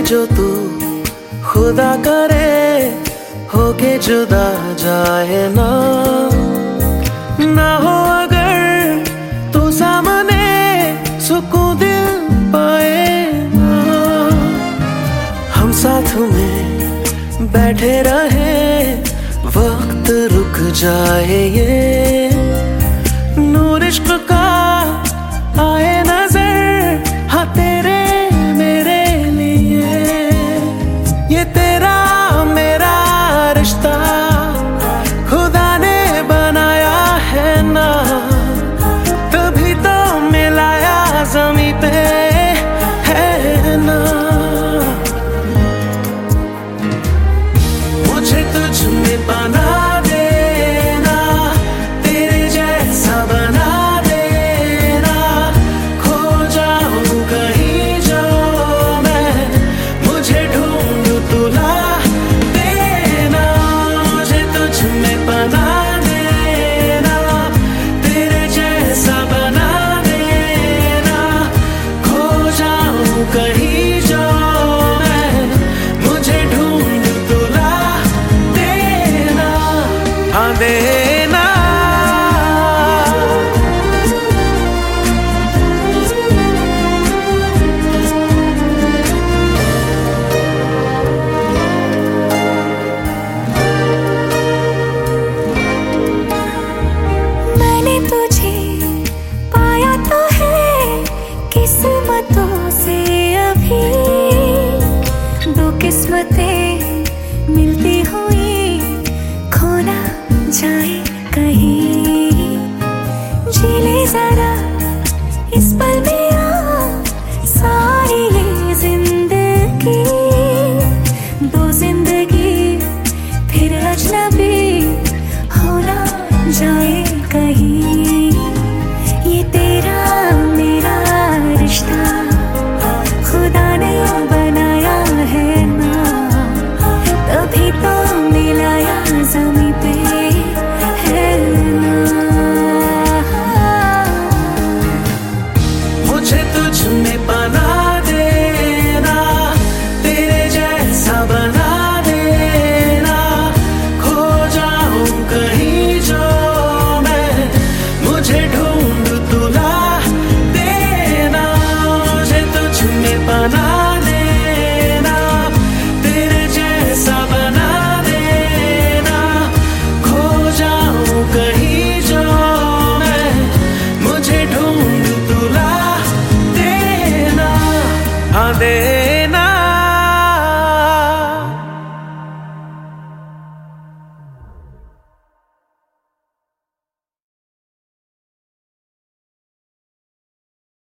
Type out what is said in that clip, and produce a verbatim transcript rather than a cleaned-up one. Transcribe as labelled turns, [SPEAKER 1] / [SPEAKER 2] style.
[SPEAKER 1] जो तू खुदा करे होके जुदा जाए ना ना हो अगर तू सामने सुकून दिल पाए ना। हम साथ में बैठे रहे वक्त रुक जाए ये नूर इश्क का आए नजर हाँ तेरे मेरे लिए। ये तेरा मेरा रिश्ता खुदा ने बनाया है ना तभी तो मिलाया ज़मीं पे है ना। मुझे तुझ में बना देना तेरे जैसा बना देना खो जाऊं कहीं जो मैं मुझे ढूंढूं तुला देना। मुझे तुझ में बना देना तेरे जैसा बना देना खो जाऊं कहीं जो मैं मुझे ढूंढूं तुला देना हाँ देना।
[SPEAKER 2] मैंने तुझे पाया तो है किस्मतों से अभी दो किस्मतें मिलती हुई खो ना जाए कहीं। जी ले जरा इस पल में आ सारी ये जिंदगी दो जिंदगी फिर अजनबी हो ना जाए कहीं। ये तेरा मेरा रिश्ता खुदा ने बनाया है ना तभी तो मिलाया ज़मीं पे है ना।
[SPEAKER 1] मुझे तुझ में बना देना तेरे जैसा बना देना खो जाऊं कहीं जो मैं मुझे ढूंढूं तुला देना। मुझे तुझ में बना देना तेरे जैसा बना देना खो जाऊं कहीं जो मैं मुझे ढूंढूं तुला देना हाँ दे